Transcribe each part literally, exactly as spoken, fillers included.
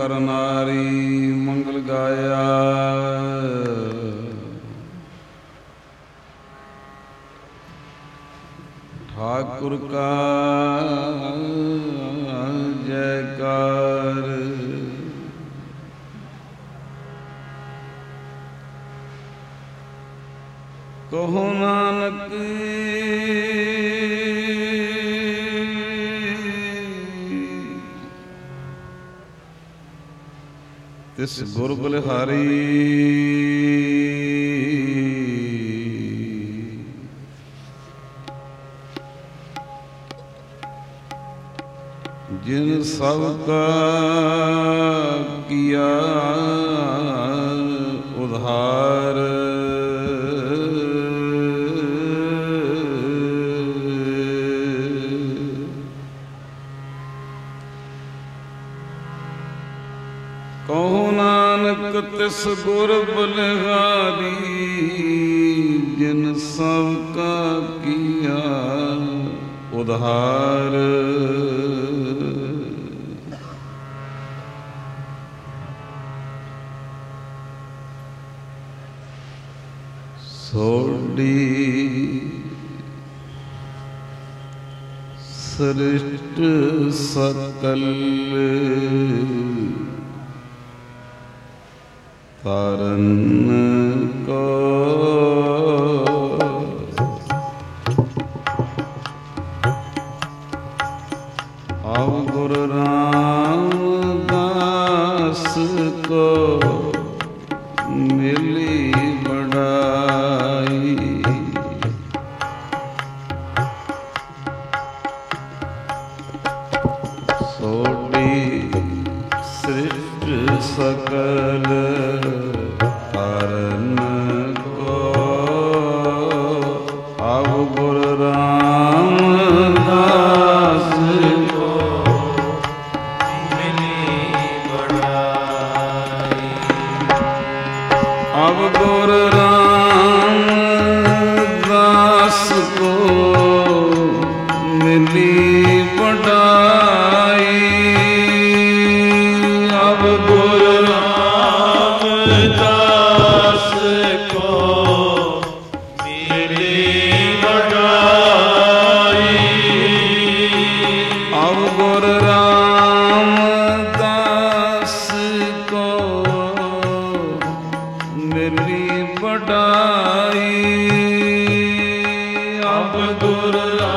ਕਰ ਨਾਰੀ ਮੰਗਲ ਗਾਇਆ। ਠਾਕੁਰ ਕਾ ਜੈਕਾਰ। ਕਹੋ ਨਾਨਕ ਤਿਸ ਗੁਰ ਬਲਿਹਾਰੀ। ਜਿਨ ਸਭ ਕਾ ਕੀਆ ਉਧਾਰ। ਕਹੋ ਨਾਨਕ ਤਿਸ ਗੁਰ ਬਲਿਹਾਰੀ। ਜਿਨ ਸਭ ਕਾ ਕੀਆ ਉਧਾਰ। ਸੋਢੀ ਸ੍ਰਿਸ਼ਟ ਸਕਲ ਤਾਰਨ ਕੋ। ਆਵ ਗੁਰ ਰਾਮਦਾਸ ਕੋ ਮਿਲੀ ਬੜਾਈ। ਸੋਢੀ ਸ੍ਰਿਸ਼ਟ ਸਕਲ ਤਾਰਨ ਕੋ। ਆਵ ਗੁਰ ਰਾਮਦਾਸ ਕੋ ਮਿਲੀ ਬੜਾਈ। ਆਵ ਗੁਰ ਰਾਮਦਾਸ ਕੋ ਮਿਲੀ ਬੜਾਈ। ਆਵ ਗੁਰ ਰਾਮਦਾਸ ਕੋ ਮਿਲੀ ਬੜਾਈ। ਆਵ ਗੁਰ ਰਾਮਦਾਸ ਕੋ ਮਿਲੀ ਬੜਾਈ। ਆਵ ਗੁਰ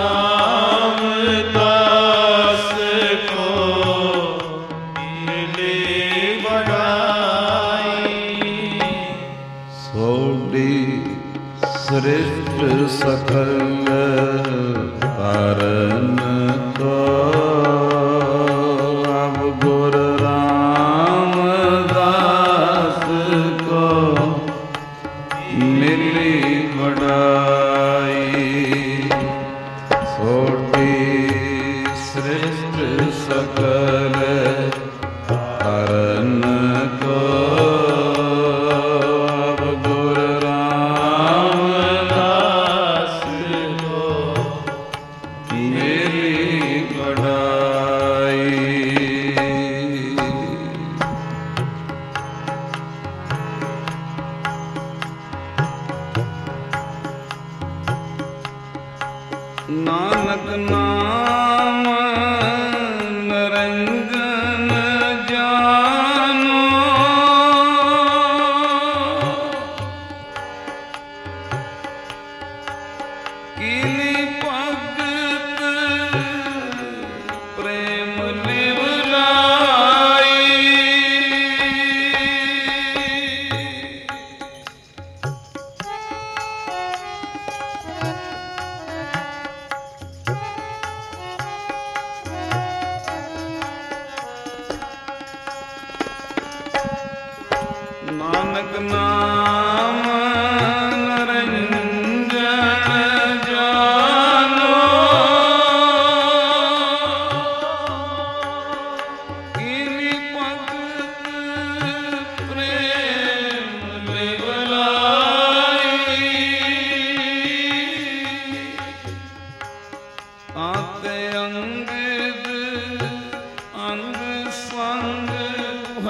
ਰਾਮਦਾਸ ਕੋ ਮਿਲੀ ਬੜਾਈ। ਸੋਢੀ ਸ੍ਰਿਸ਼ਟ ਸਕਲ ਤਾਰਨ ਕੋ। ਆਵ ਗੁਰ ਰਾਮਦਾਸ ਕੋ ਮਿਲੀ ਬੜਾਈ। ਸੋਢੀ ਸ੍ਰਿਸ਼ਟ ਸਕਲ ਤਾਰਨ ਕੋ। ਆਵ ਗੁਰ ਰਾਮਦਾਸ ਕੋ ਮਿਲੀ ਬੜਾਈ। ਨਾਨਕ ਨਾਮ ਨਿਰੰਜਨ ਜਾਨੋ। ਕੀਨੀ ਭਗਤ ਪ੍ਰੇਮ ਲਿਵ ਲਾਈ। ਨਾਨਕ ਨਾਮ ਨਿਰੰਜਨ ਜਾਨੋ। ਕੀਨੀ ਭਗਤ ਪ੍ਰੇਮ ਲਿਵ ਲਾਈ। ਆਤੇ ਅੰਗਦ ਅੰਗ ਸੰਗ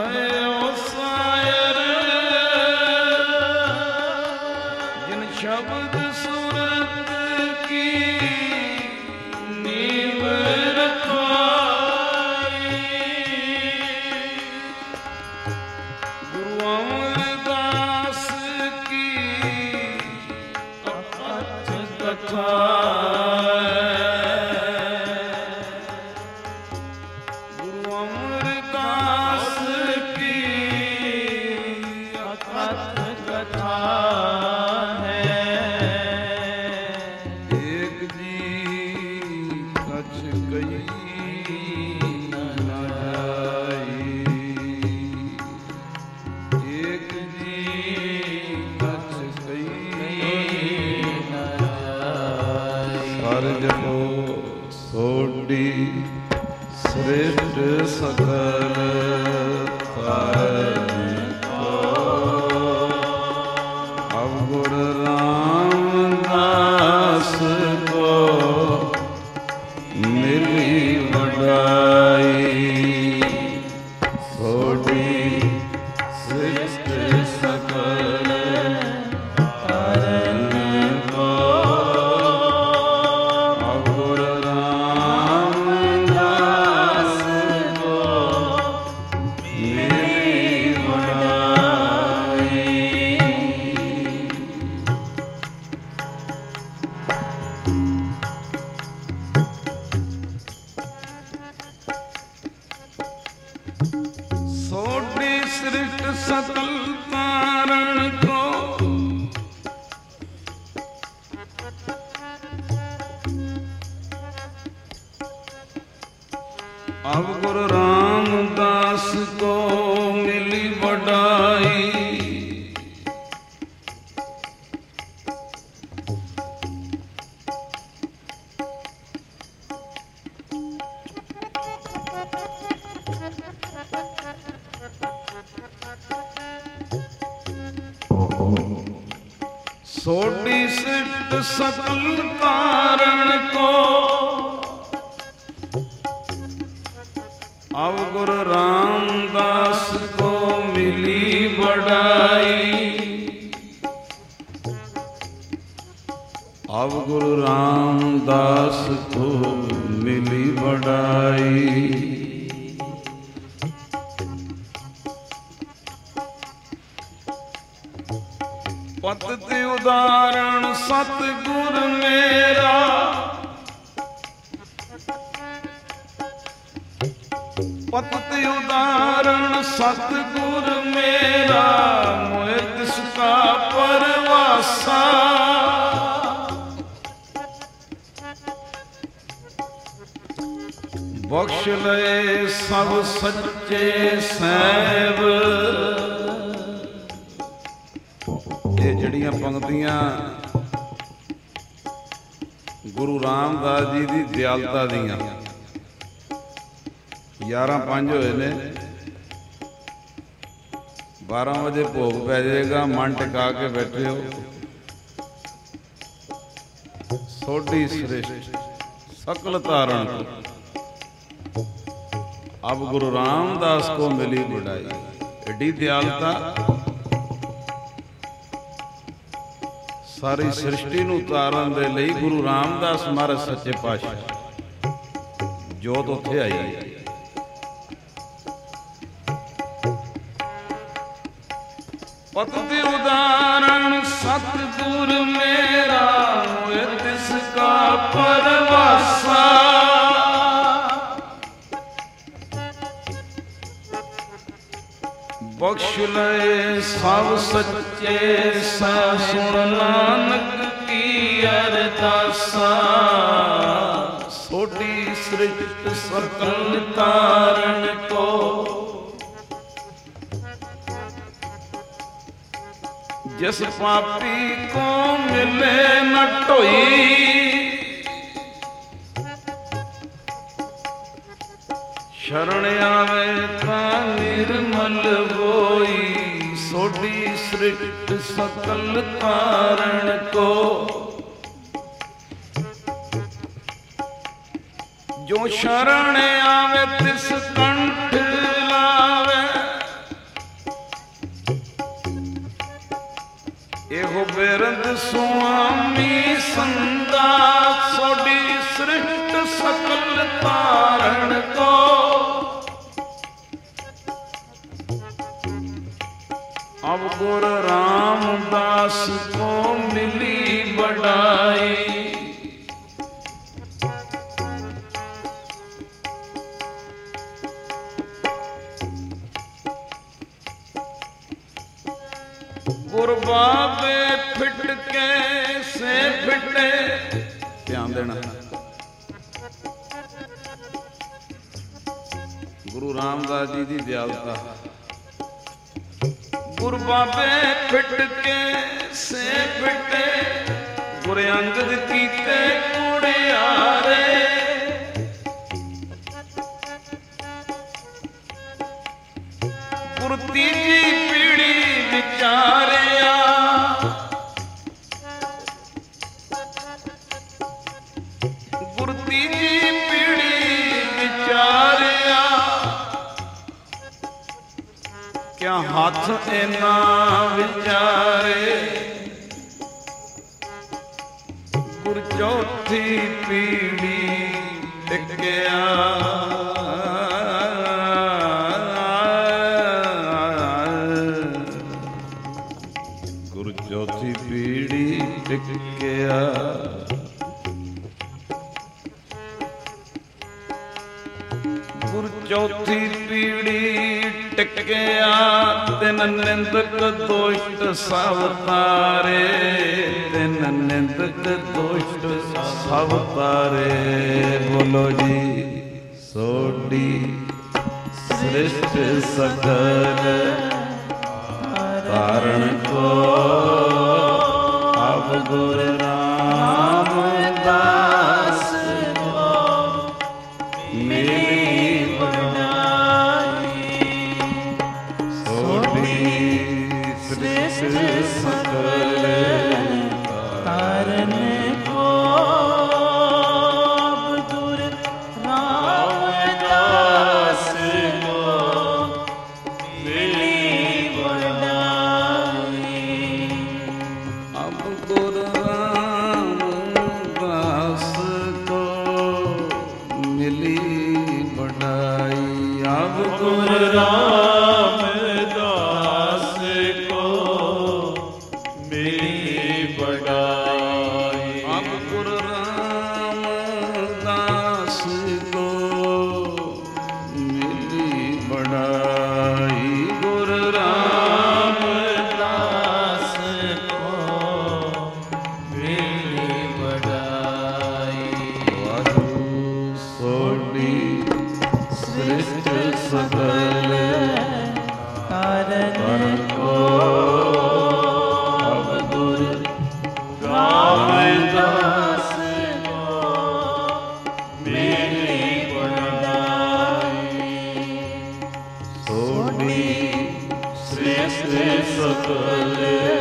अमरदास की अथाह कथा गुरु अमरदास की अथाह कथा है। एक जी कछ गई सोडी श्रेष्ठ सकल अब गुरु रामदास को मिली बड़ाई। सोडी श्रेष्ठ सकल सृष्ट सकल तारण को अब गुरु रामदास को मिली बड़ाई। सोडी सिद्ध सकल कारण को अब गुरु रामदास को मिली बड़ाई। अब गुरु रामदास को मिली बड़ाई। पतति उदाहरण सतगुर मेरा पतति उदाहरण सतगुर मेरा मोह तिसका परवासा। बख्श ले सब सच्चे सैब। ये जड़ियां पंक्तियां गुरु रामदास जी की दयालता दियां ग्यारह पांच होए ने। बारह बजे भोग पै जाएगा, मन टिका के बैठे हो। सोडी श्रेष्ठ सकल तारण अब गुरु रामदास को मिली बड़ाई। एडी दयालता सारी सृष्टि नूं तारन दे लई गुरु रामदास महाराज सच्चे पातशाह जोत उत्थे आई। पतति उदाहरण सतगुर मेरा मोह तिसका परवासा। बख्श ले सब सच्चे सा सुन नानक की अरदासा। सोडी सृष्ट सकल तारण को जिस पापी को मिले न टोई। शरण आवे ता निर्मल होई। सोडी सृष्ट सकल तारण को जो शरण आवे तिस कंठ लावे। एहो बेरंद स्वामी संदा। सोडी सृष्ट सकल तारण को अब गुरु रामदास को मिली बड़ाई। गुरु बाबे फिट के से फिटे, ध्यान देना, गुरु रामदास जी की दयालता। गुरु बाबे फिट के से फिटे, गुरु अंगद कीते कुड़ियारे। गुरु तीजी पीढ़ी विचारिया, गुरु तीजी पीढ़ी विचारिया। क्या हाथ इना विचारे, गुरु चौथी पीढ़ी टिकया। गुरु चौथी पीढ़ी टिकया। गुरु चौथी पीढ़ी टिकया, तिन निंदक दोष्ट सावतारे, तिन निंदक दोष्ट सावतारे। बोलो जी सोडी सृष्ट सकल तारण को, अब गुरु रामदास को मिली बड़ाई। सोडी सृष्ट सकल तारण को, अब गुरु रामदास को मिली बड़ाई। अब गुरु रामदास को मिली बड़ाई। अब गुरु रामदास को मिली बड़ाई। अब गुरु रामदास को मिली बड़ाई। गुरु रामदास को मिली बड़ाई। वाहिगुरु सोडी सृष्ट सकल तारण को, अब गुरु रामदास को मिली बड़ाई। सोडी सृष्ट सकल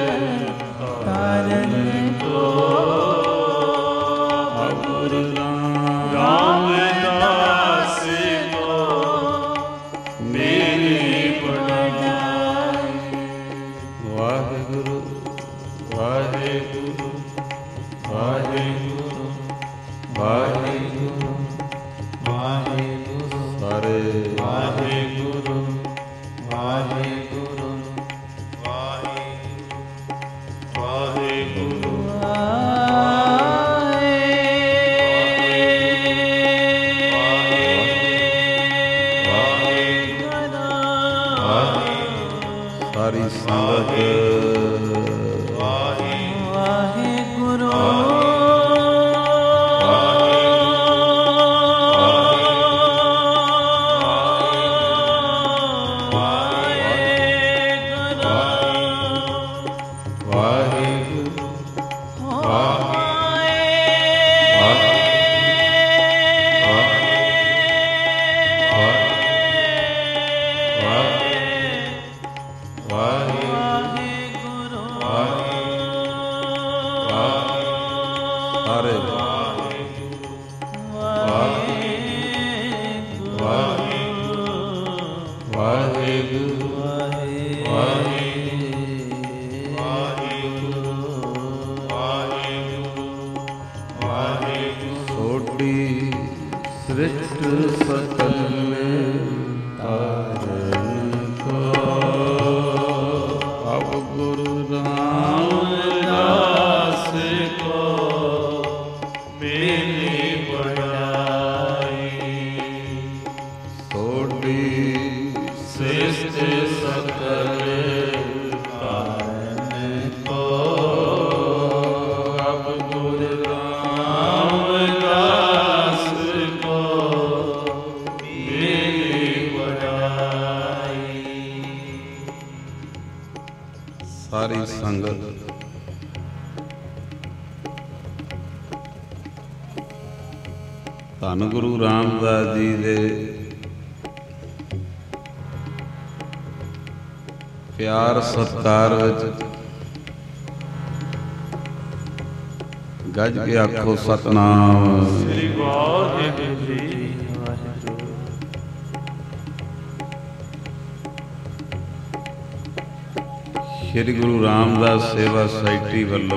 तारण को, अब गुरु रामदास को मिली बड़ाई। वाहिगुरु वाहिगुरु वाहिगुरु वाहिगुरु वाहिगुरु सारे वाहिगुरु वाहिगुरु वाहिगुरु वाहिगुरु। सारी संगत वाहिगुरु सृष्ट सकल तारण को, अब गुरु रामदास को मेरी बड़ाई। सोडी सृष्टि सकल कारण को अब गुरु रामदास को मेरी बड़ाई। सारी संगत ਧੰਨ ਗੁਰੂ ਰਾਮਦਾਸ ਜੀ ਦੇ ਪਿਆਰ ਸਤਿਕਾਰ ਵਿੱਚ ਗੱਜ ਕੇ ਆਖੋ ਸਤਿਨਾਮ ਸ੍ਰੀ ਵਾਹਿਗੁਰੂ ਜੀ। ਸ੍ਰੀ ਗੁਰੂ ਰਾਮਦਾਸ ਸੇਵਾ ਸੁਸਾਇਟੀ ਵੱਲੋਂ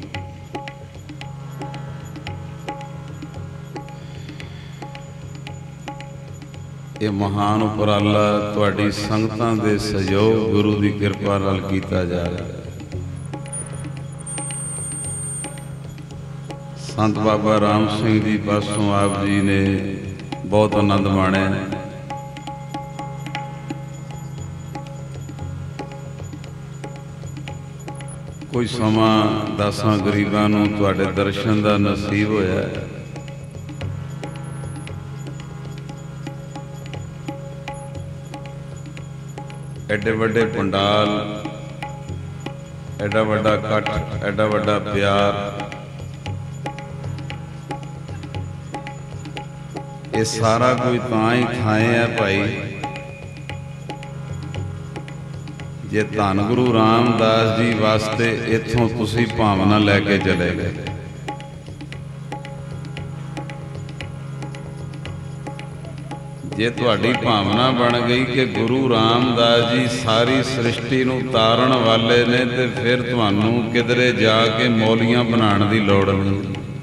ਇਹ ਮਹਾਨ ਉਪਰਾਲਾ ਤੁਹਾਡੀ ਸੰਗਤਾਂ ਦੇ ਸਹਿਯੋਗ ਗੁਰੂ ਦੀ ਕਿਰਪਾ ਨਾਲ ਕੀਤਾ ਜਾ ਰਿਹਾ ਹੈ। ਸੰਤ ਬਾਬਾ ਰਾਮ ਸਿੰਘ ਜੀ ਪਾਸੋਂ ਆਪ ਜੀ ਨੇ ਬਹੁਤ ਆਨੰਦ ਮਾਣਿਆ। ਕੋਈ ਸਮਾਂ ਦਾਸਾਂ ਗਰੀਬਾਂ ਨੂੰ ਤੁਹਾਡੇ ਦਰਸ਼ਨ ਦਾ ਨਸੀਬ ਹੋਇਆ। ਐਡੇ ਵੱਡੇ ਪੰਡਾਲ, ਐਡਾ ਵੱਡਾ ਇਕੱਠ, ਐਡਾ ਵੱਡਾ ਪਿਆਰ, ਇਹ ਸਾਰਾ ਕੋਈ ਤਾਂ ਹੀ ਥਾਂ ਹੈ ਭਾਈ ਜੇ ਧੰਨ ਗੁਰੂ ਰਾਮਦਾਸ ਜੀ ਵਾਸਤੇ ਇੱਥੋਂ ਤੁਸੀਂ ਭਾਵਨਾ ਲੈ ਕੇ ਚਲੇ ਗਏ। ਜੇ ਤੁਹਾਡੀ ਭਾਵਨਾ ਬਣ ਗਈ ਕਿ ਗੁਰੂ ਰਾਮਦਾਸ ਜੀ ਸਾਰੀ ਸ੍ਰਿਸ਼ਟੀ ਨੂੰ ਤਾਰਨ ਵਾਲੇ ਨੇ ਤੇ ਫਿਰ ਤੁਹਾਨੂੰ ਕਿਧਰੇ ਜਾ ਕੇ ਮੌਲੀਆਂ ਬਣਾਉਣ ਦੀ ਲੋੜ ਨਹੀਂ।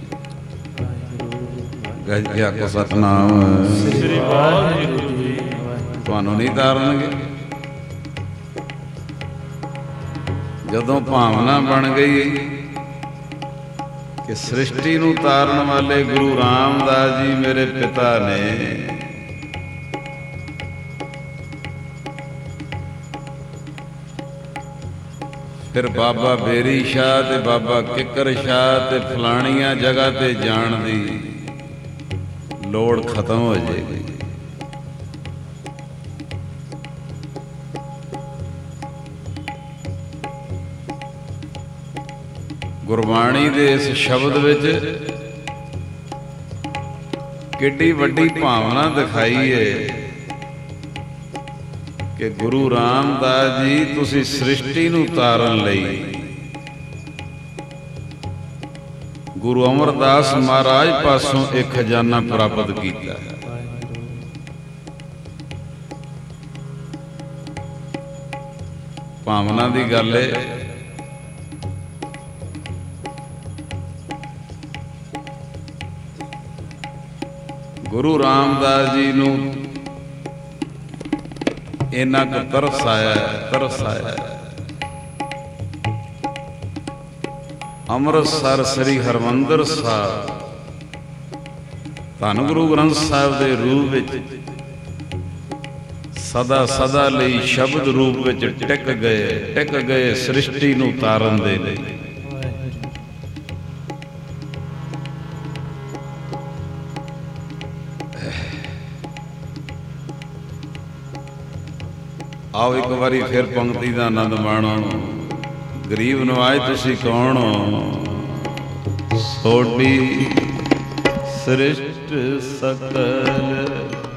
ਗੱਜ ਕੇ ਆਖੋ ਸਤਿਨਾਮ ਸ੍ਰੀ ਵਾਹਿਗੁਰੂ ਜੀ। ਤੁਹਾਨੂੰ ਨਹੀਂ ਤਾਰਨਗੇ। ਜਦੋਂ ਭਾਵਨਾ ਬਣ ਗਈ ਕਿ ਸ੍ਰਿਸ਼ਟੀ ਨੂੰ ਤਾਰਨ ਵਾਲੇ ਗੁਰੂ ਰਾਮਦਾਸ ਜੀ ਮੇਰੇ ਪਿਤਾ ਨੇ, ਫਿਰ ਬਾਬਾ ਬੇਰੀ ਸ਼ਾਹ ਤੇ ਬਾਬਾ ਕਿੱਕਰ ਸ਼ਾਹ ਤੇ ਫਲਾਣੀਆਂ ਜਗ੍ਹਾ ਤੇ ਜਾਣ ਦੀ ਲੋੜ ਖਤਮ ਹੋ ਜਾਏਗੀ। ਗੁਰਬਾਣੀ ਦੇ ਇਸ ਸ਼ਬਦ ਵਿੱਚ ਕਿੱਡੀ ਵੱਡੀ ਭਾਵਨਾ ਦਿਖਾਈ ਹੈ ਕਿ ਗੁਰੂ ਰਾਮਦਾਸ ਜੀ ਤੁਸੀਂ ਸ੍ਰਿਸ਼ਟੀ ਨੂੰ ਤਾਰਨ ਲਈ ਗੁਰੂ ਅਮਰਦਾਸ ਮਹਾਰਾਜ ਪਾਸੋਂ ਇੱਕ ਖਜ਼ਾਨਾ ਪ੍ਰਾਪਤ ਕੀਤਾ ਹੈ। ਭਾਵਨਾ ਦੀ ਗੱਲ ਹੈ। ਗੁਰੂ ਰਾਮਦਾਸ ਜੀ ਨੂੰ ਇੰਨਾ ਕੁ ਤਰਸ ਆਇਆ, ਤਰਸ ਆਇਆ। ਅੰਮ੍ਰਿਤਸਰ ਸ੍ਰੀ ਹਰਿਮੰਦਰ ਸਾਹਿਬ ਧੰਨ ਗੁਰੂ ਗ੍ਰੰਥ ਸਾਹਿਬ ਦੇ ਰੂਪ ਵਿੱਚ ਸਦਾ ਸਦਾ ਲਈ ਸ਼ਬਦ ਰੂਪ ਵਿੱਚ ਟਿਕ ਗਏ, ਟਿਕ ਗਏ ਸ੍ਰਿਸ਼ਟੀ ਨੂੰ ਤਾਰਨ ਦੇ ਲਈ। ਆਓ ਇੱਕ ਵਾਰੀ ਫਿਰ ਪੰਕਤੀ ਦਾ ਆਨੰਦ ਮਾਣੋ। ਗਰੀਬ ਨਵਾਜ ਤੁਸੀਂ ਕੌਣ ਹੋ? ਸੋਡੀ ਸ੍ਰਿਸ਼ਟ ਸਕਲ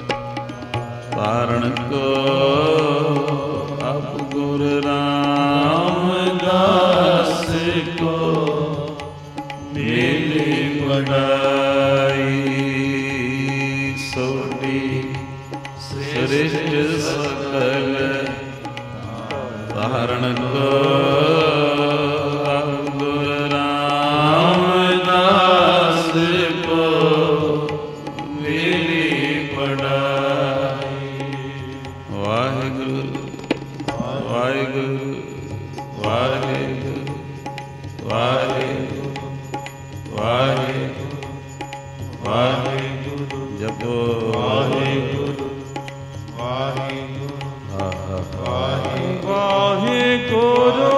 ਤਾਰਨ ਕੋ ਅਬ ਗੁਰ ਰਾਮਦਾਸ ਕੋ ਮਿਲੀ ਵਡਾਈ। ਸੋਡੀ ਸ੍ਰਿਸ਼ਟ ਸਕਲ ਤਾਰਨ ਕੋ ਗੁਰ ਰਾਮਦਾਸ ਕੋ ਮਿਲੀ ਵਡਾਈ। ਵਾਹਿਗੁਰੂ ਵਾਹਿਗੁਰੂ ਵਾਹਿਗੁਰੂ ਵਾਹਿਗੁਰੂ ਵਾਹਿਗੁਰੂ ਵਾਹਿਗੁਰੂ ਜਪੋ ਵਾਹਿਗੁਰੂ ਵਾਹਿਗੁਰੂ ਵਾਹਿਗੁਰੂ ਵਾਹਿਗੁਰੂ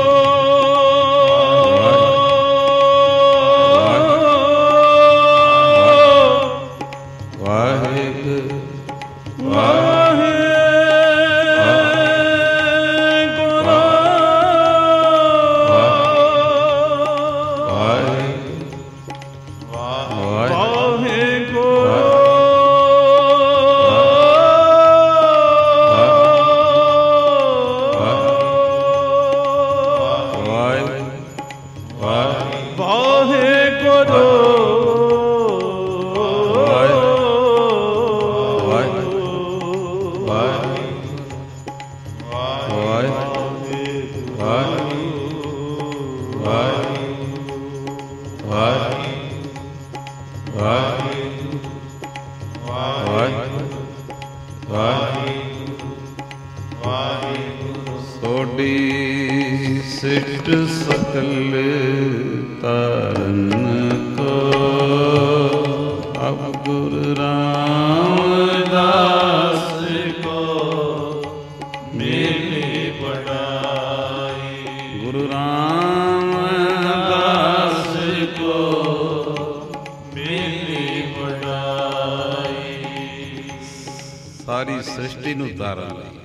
ਸਾਰੀ ਸ੍ਰਿਸ਼ਟੀ ਨੂੰ ਤਾਰਨ ਲਈ।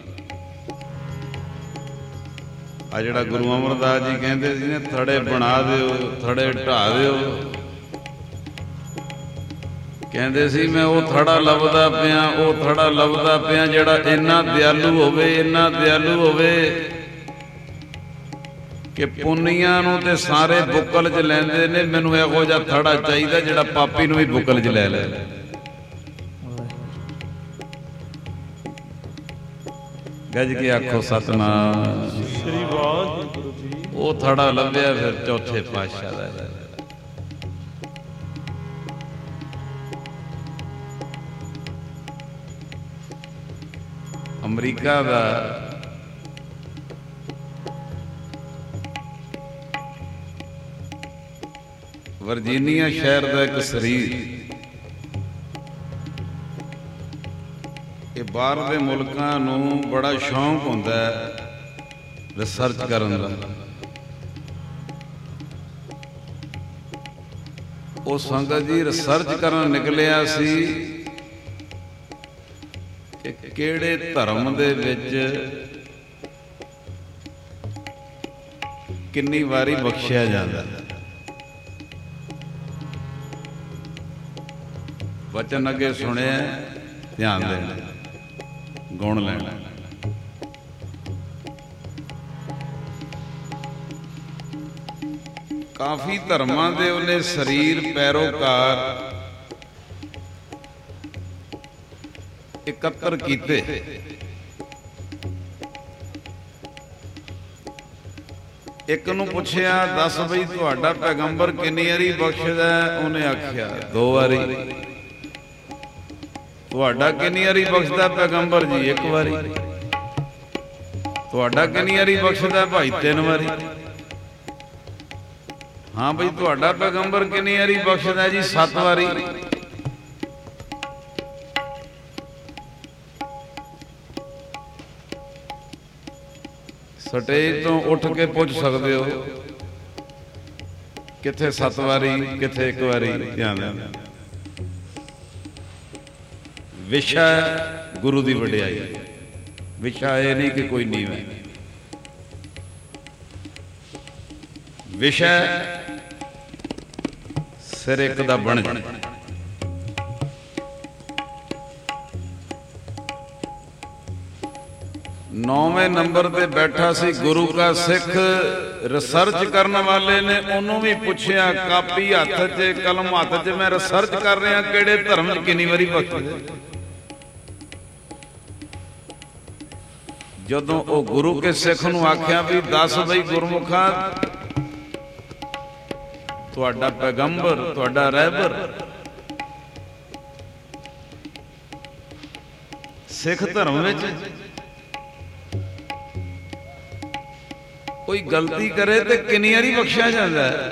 ਆ ਜਿਹੜਾ ਗੁਰੂ ਅਮਰਦਾਸ ਜੀ ਕਹਿੰਦੇ ਸੀ ਨੇ ਥੜੇ ਬਣਾ ਦਿਓ, ਥੜੇ ਢਾ ਦਿਓ, ਕਹਿੰਦੇ ਸੀ ਮੈਂ ਉਹ ਥੜਾ ਲੱਭਦਾ ਪਿਆ, ਉਹ ਥੜਾ ਲੱਭਦਾ ਪਿਆ ਜਿਹੜਾ ਇੰਨਾ ਦਿਆਲੂ ਹੋਵੇ, ਇੰਨਾ ਦਿਆਲੂ ਹੋਵੇ ਕਿ ਪੁੰਨੀਆਂ ਨੂੰ ਤੇ ਸਾਰੇ ਬੁੱਕਲ 'ਚ ਲੈਂਦੇ ਨੇ, ਮੈਨੂੰ ਇਹੋ ਜਿਹਾ ਥੜਾ ਚਾਹੀਦਾ ਜਿਹੜਾ ਪਾਪੀ ਨੂੰ ਵੀ ਬੁੱਕਲ 'ਚ ਲੈ ਲੈ। ਗੱਜ ਕੇ ਆਖੋ ਸਤਿਨਾਮ ਸ੍ਰੀ ਵਾਹਿਗੁਰੂ ਜੀ। ਉਹ ਥੜਾ ਲੱਭਿਆ ਫਿਰ ਚੌਥੇ ਪਾਤਸ਼ਾਹ ਦਾ। ਅਮਰੀਕਾ ਦਾ ਵਰਜੀਨੀਆ ਸ਼ਹਿਰ ਦਾ ਇੱਕ ਸਰੀਰ, ਇਹ ਬਾਹਰ ਦੇ ਮੁਲਕਾਂ ਨੂੰ ਬੜਾ ਸ਼ੌਂਕ ਹੁੰਦਾ ਰਿਸਰਚ ਕਰਨ ਦਾ। ਉਹ ਸੰਗਤ ਜੀ ਰਿਸਰਚ ਕਰਨ ਨਿਕਲਿਆ ਸੀ ਕਿ ਕਿਹੜੇ ਧਰਮ ਦੇ ਵਿੱਚ ਕਿੰਨੀ ਵਾਰੀ ਬਖਸ਼ਿਆ ਜਾਂਦਾ। ਵਚਨ ਅੱਗੇ ਸੁਣਿਆ, ਧਿਆਨ ਦੇਣਾ, ਗੁਣ ਲੈਣਾ। ਕਾਫੀ ਧਰਮਾਂ ਦੇ ਉਹਨੇ ਸਰੀਰ ਪੈਰੋਕਾਰ ਇਕੱਤਰ ਕੀਤੇ। ਇੱਕ ਨੂੰ ਪੁੱਛਿਆ, ਦੱਸ ਬਈ ਤੁਹਾਡਾ ਪੈਗੰਬਰ ਕਿੰਨੀ ਵਾਰੀ ਬਖਸ਼ਦਾ? ਉਹਨੇ ਆਖਿਆ ਦੋ ਵਾਰੀ। ਤੁਹਾਡਾ ਕਿੰਨੀ ਵਾਰੀ ਬਖਸ਼ਦਾ ਪੈਗੰਬਰ ਜੀ? ਇੱਕ ਵਾਰੀ। ਤੁਹਾਡਾ ਕਿੰਨੀ ਵਾਰੀ ਬਖਸ਼ਦਾ ਭਾਈ? ਤਿੰਨ ਵਾਰੀ। ਹਾਂ ਬਈ ਤੁਹਾਡਾ ਪੈਗੰਬਰ ਕਿੰਨੀ ਵਾਰੀ ਬਖਸ਼ਦਾ ਜੀ? ਸੱਤ ਵਾਰੀ। ਸਟੇਜ ਤੋਂ ਉੱਠ ਕੇ ਪੁੱਛ ਸਕਦੇ ਹੋ, ਕਿੱਥੇ ਸੱਤ ਵਾਰੀ, ਕਿੱਥੇ ਇੱਕ ਵਾਰੀ। ਧਿਆਨ ਦੇਣਾ। ਵਿਸ਼ਾ ਗੁਰੂ ਦੀ ਵਡਿਆਈ, ਵਿਸ਼ਾ ਇਹ ਨਹੀਂ ਕਿ ਕੋਈ ਨੀਵਾਂ। ਵਿਸ਼ਾ ਸਿਰ ਇੱਕ ਦਾ ਬਣ ਜਾਣਾ। ਨੌਵੇਂ ਨੰਬਰ ਤੇ ਬੈਠਾ ਸੀ ਗੁਰੂ ਕਾ ਸਿੱਖ। ਰਿਸਰਚ ਕਰਨ ਵਾਲੇ ਨੇ ਉਹਨੂੰ ਵੀ ਪੁੱਛਿਆ, ਕਾਪੀ ਹੱਥ 'ਚ, ਕਲਮ ਹੱਥ 'ਚ, ਮੈਂ ਰਿਸਰਚ ਕਰ ਰਿਹਾ ਕਿਹੜੇ ਧਰਮ 'ਚ ਕਿੰਨੀ ਵਾਰੀ ਬਖਸ਼ਿਆ। ਜਦੋਂ ਉਹ ਗੁਰੂ ਕੇ ਸਿੱਖ ਨੂੰ ਆਖਿਆ ਵੀ ਦੱਸ ਬਈ ਗੁਰਮੁਖਾ, ਤੁਹਾਡਾ ਪੈਗੰਬਰ, ਤੁਹਾਡਾ ਰਹਿਬਰ ਸਿੱਖ ਧਰਮ ਵਿੱਚ कोई गलती करे तो कितनी बारी बख्शिया जाता है।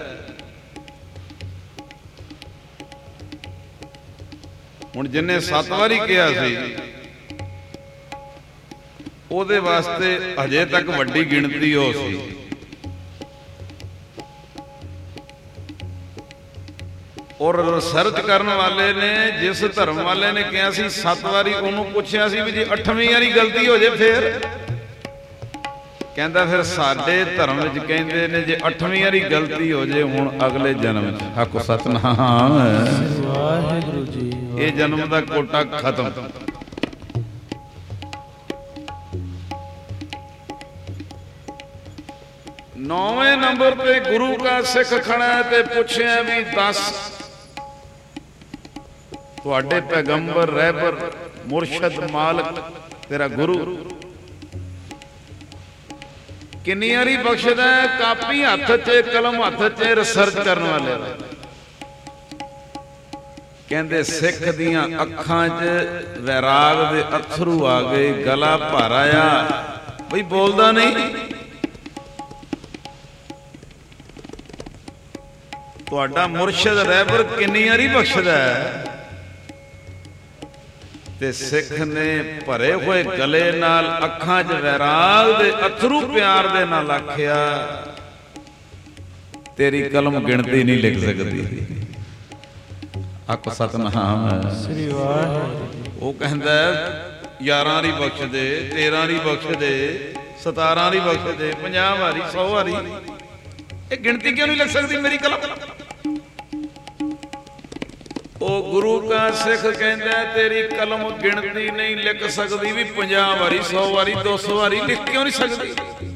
हुण जिन्हें सत्त वारी कहा सी ਉਹਦੇ वास्ते हजे तक वड्डी गिणती हो सी। और रिसर्च करने वाले ने जिस धर्म वाले ने कहा सी सत्त वारी उन्होंने पूछा सी भी जी अठवीं वारी गलती हो जाए फिर कहता फिर साडे धर्म विच कहंदे ने जे अठवीं वारी गलती हो जाए हुण अगले जन्म आखो सतनाम वाहिगुरू जी ये जन्म दा कोटा खत्म। नौवें नंबर पे गुरु का सिख खड़ा है ते पूछया भी दस तुहाडे पैगंबर रहबर मुर्शद मालक तेरा गुरु किन्नी वारी बख्शदा है। कापी हथ च कलम हथ च रिसर्च करने वाले कहंदे सिख दियां अखां च वैराग दे अथरू आ गए गला भर आया बई बोलदा नहीं। तुहाडा मुर्शद रहबर किन्नी वारी बख्शदा है ते सिख ने भरे हुए गले नाल अखां च वैराग दे अथरू प्यार दे नाल आखिया तेरी कलम गिणती नहीं लिख सकती। आखो सतनाम श्री वाहिगुरू। वो कहंदा यारां वारी बख्श दे तेरह वारी बख्श दे सतारह वारी बख्श दे पचास वारी सौ वारी ये गिणती क्यों नहीं लिख सकती मेरी कलम। ओ गुरु का सिख कहता तेरी कलम गिणती नहीं लिख सकती भी पचास वारी सौ वारी दो सौ वारी लिख क्यों नहीं सकती।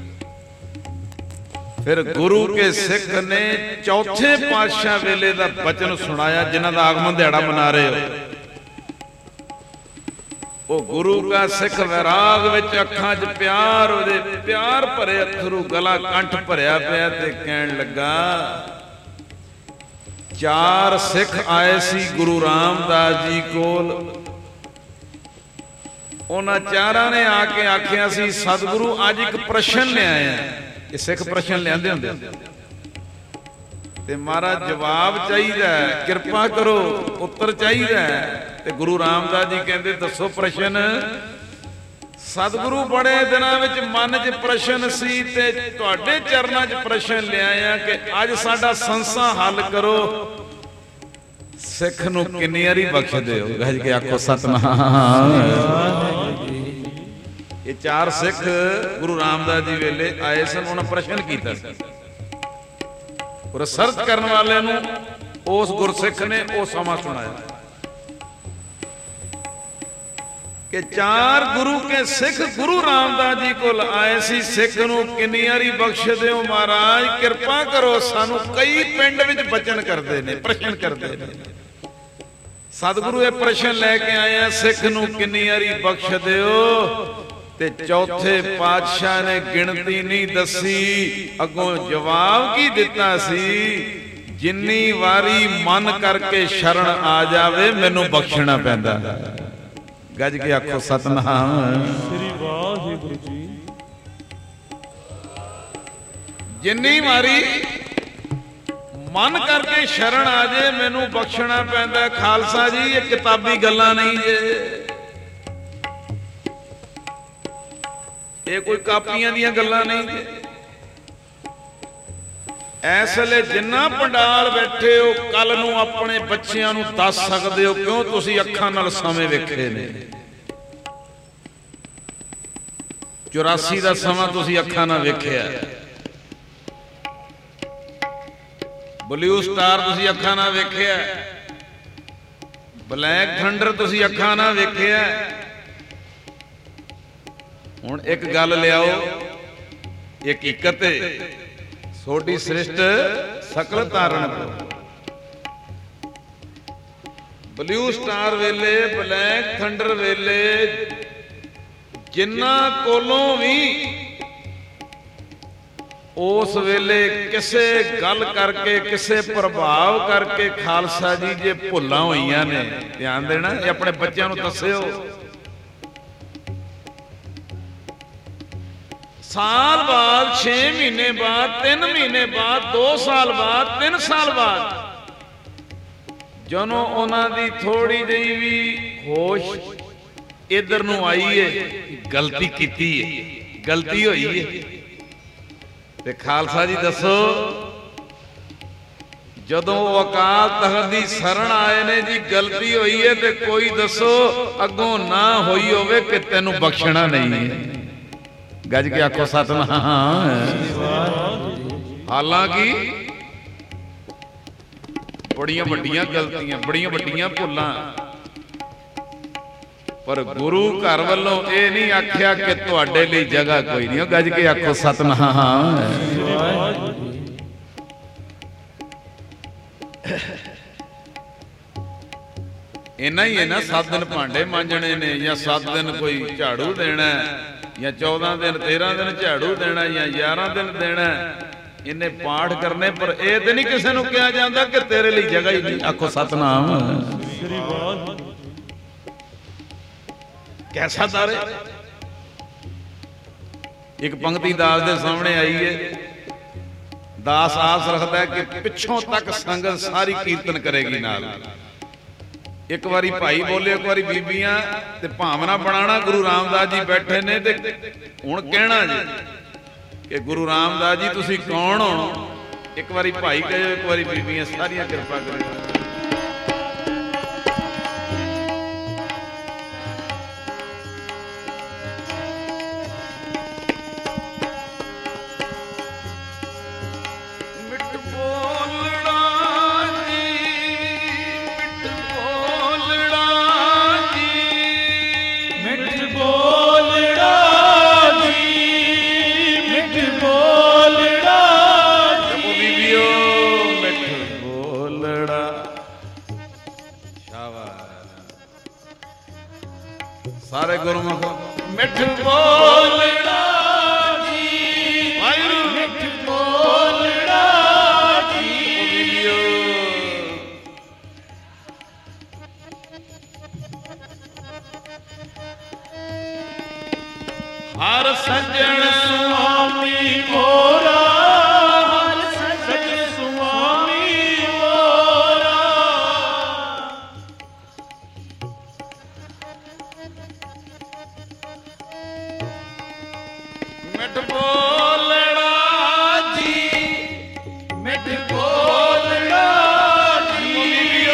फिर गुरु के सिख ने चौथे पातशाह वेले का बचन सुनाया जिन्हां दा आगमन दिहाड़ा मना रहे हो। ओ गुरु का सिख वैराग विच अखां च प्यार ओदे प्यार भरे अथरू गला कंठ भरिया पिया ते कहण लगा चार सिख आए सी गुरु रामदास जी कोल उन्हां चारां ने आके आखिया सी सतगुरु अज एक प्रश्न ले आए हैं। ये सिख प्रश्न लिआंदे हुंदे ते महाराज जवाब चाहिए कृपा करो उत्तर चाहिए ते गुरु रामदास जी कहते दसो प्रश्न। सतगुरु बड़े दिनों विच मन च प्रश्न सी ते तुहाडे चरनां च प्रश्न लिआया कि अज साडा संसा हल करो सिख नूं किन्नी वारी बख्शदे हो। गज के आखो सतनाम। ये चार सिख गुरु रामदास जी वेले आए सन उन्होंने प्रश्न किया रिसर्च करने वाले नूं उस गुरसिख ने वो समा सुनाया कि चार गुरु के सिख गुरु रामदास जी को आए सी सिख नूं किन्नी वारी बख्श दिओ महाराज कृपा करो सानू कई पिंड विच बचन करते ने प्रश्न करते ने। सतगुरु ये प्रश्न लैके आए सिख नूं किन्नी वारी बख्श दिओ ते चौथे पातशाह ने गिणती नहीं दसी अगों जवाब की दिता सी जिन्नी वारी मन करके शरण आ जावे मैनू बख्शना पैंदा। गज के आखो सतनाम श्री वाहिगुरू जी। जिन्नी वारी मन करके शरण आ जाए मैनू बख्शना पैंदा। खालसा जी ये किताबी गल्लां नहीं जे ये कोई कापियां दियां गल्लां नहीं जे। इस वे जिन्ना पंडाल बैठे हो कल नूं अपने बच्चों नूं दस सकते हो क्यों तुसीं अखां नाल समय वेखे ने। चौरासी का समा तुसीं अखां नाल वेखिआ ब्लू स्टार तुसीं अखां नाल वेखिआ ब्लैक थंडर तुसीं अखां नाल वेखिआ। हुण एक गल लिआओ हकीकत सोडी श्रेष्ठ सकल तारण को ब्लू स्टार वेले ब्लैक थंडर वेले जिन्ना कोलों भी उस वेले किसे गल करके किसे प्रभाव करके खालसा जी जे भुल्लां होईयां ने ध्यान देना अपने बच्चों नूं दस्सिओ। ਸਾਲ ਬਾਅਦ, ਛੇ ਮਹੀਨੇ ਬਾਅਦ, ਤਿੰਨ ਮਹੀਨੇ ਬਾਅਦ, ਦੋ ਸਾਲ ਬਾਅਦ, ਤਿੰਨ ਸਾਲ ਬਾਅਦ ਜਦੋਂ ਉਹਨਾਂ ਦੀ ਥੋੜੀ ਜਿਹੀ ਵੀ ਹੋਸ਼ ਇਧਰ ਨੂੰ ਆਈ ਏ, ਗਲਤੀ ਕੀਤੀ ਏ, ਗਲਤੀ ਹੋਈ ਏ, ਤੇ ਖਾਲਸਾ ਜੀ ਦੱਸੋ, ਜਦੋਂ ਉਹ ਅਕਾਲ ਤਖਤ ਦੀ ਸ਼ਰਨ ਆਏ ਨੇ ਜੀ, ਗਲਤੀ ਹੋਈ ਏ ਤੇ ਕੋਈ ਦੱਸੋ ਅੱਗੋਂ ਨਾ ਹੋਈ ਹੋਵੇ ਕਿ ਤੈਨੂੰ ਬਖਸ਼ਣਾ ਨਹੀਂ ਹੈ। ਗੱਜ ਕੇ ਆਖੋ ਸਤਿਨਾਮ। ਹਾਲਾਂਕਿ ਬੜੀਆਂ ਵੱਡੀਆਂ ਗਲਤੀਆਂ, ਬੜੀਆਂ ਵੱਡੀਆਂ ਭੁੱਲਾਂ, ਪਰ ਗੁਰੂ ਘਰ ਵੱਲੋਂ ਇਹ ਨਹੀਂ ਆਖਿਆ ਕਿ ਤੁਹਾਡੇ ਲਈ ਜਗ੍ਹਾ ਕੋਈ ਨਹੀਂ। ਗੱਜ ਕੇ ਆਖੋ ਸਤਿਨਾਮ। ਇੰਨਾ ਹੀ ਹੈ ਨਾ, ਸੱਤ ਦਿਨ ਭਾਂਡੇ ਮਾਂਜਣੇ ਨੇ, ਜਾਂ ਸੱਤ ਦਿਨ ਕੋਈ ਝਾੜੂ ਦੇਣਾ, ਜਾਂ ਚੌਦਾਂ ਦਿਨ ਤੇਰਾਂ ਦਿਨ ਝਾੜੂ ਦੇਣਾ, ਜਾਂ ਗਿਆਰਾਂ ਦਿਨ ਦੇਣਾ, ਇਹਨੇ ਪਾਠ ਕਰਨੇ। ਪਰ ਇਹ ਤੇ ਨਹੀਂ ਕਿਸੇ ਨੂੰ ਕਿਹਾ ਜਾਂਦਾ ਕਿ ਤੇਰੇ ਲਈ ਜਗ੍ਹਾ ਹੀ ਨਹੀਂ। ਆਖੋ ਸਤਨਾਮ। ਕੈਸਾ ਤਾਰੇ। ਇੱਕ ਪੰਕਤੀ ਦਾਸ ਦੇ ਸਾਹਮਣੇ ਆਈ ਹੈ। ਦਾਸ ਆਸ ਰੱਖਦਾ ਹੈ ਕਿ ਪਿੱਛੋਂ ਤੱਕ ਸੰਗਤ ਸਾਰੀ ਕੀਰਤਨ ਕਰੇਗੀ ਨਾਲ। ਇੱਕ ਵਾਰੀ ਭਾਈ ਬੋਲੇ, ਇੱਕ ਵਾਰੀ ਬੀਬੀਆਂ, ਤੇ ਭਾਵਨਾ ਬਣਾਣਾ ਗੁਰੂ ਰਾਮਦਾਸ ਜੀ ਬੈਠੇ ਨੇ, ਤੇ ਹੁਣ ਕਹਿਣਾ ਜੀ ਕਿ ਗੁਰੂ ਰਾਮਦਾਸ ਜੀ ਤੁਸੀਂ ਕੌਣ ਹੋ। ਇੱਕ ਵਾਰੀ ਭਾਈ ਕਹੋ, ਇੱਕ ਵਾਰੀ ਬੀਬੀਆਂ, ਸਾਰੀਆਂ ਕਿਰਪਾ ਕਰੋ। ਸਾਰੇ ਗੁਰਮੁਖ ਮਿੱਠ ਬੋਲਣਾ ਜੀ, ਵਾਹਿਗੁਰੂ ਮਿੱਠ ਬੋਲਣਾ ਜੀ। ਹਰ ਸੱਜਣ ਸੁਆਮੀ ਮੋਰਾ, ਹਰ ਸੱਜਣ ਸੁਆਮੀ ਮੋਰਾ। ਮਿੱਠ ਬੋਲਣਾ ਜੀ, ਮਿੱਠ ਬੋਲਣਾ ਜੀ।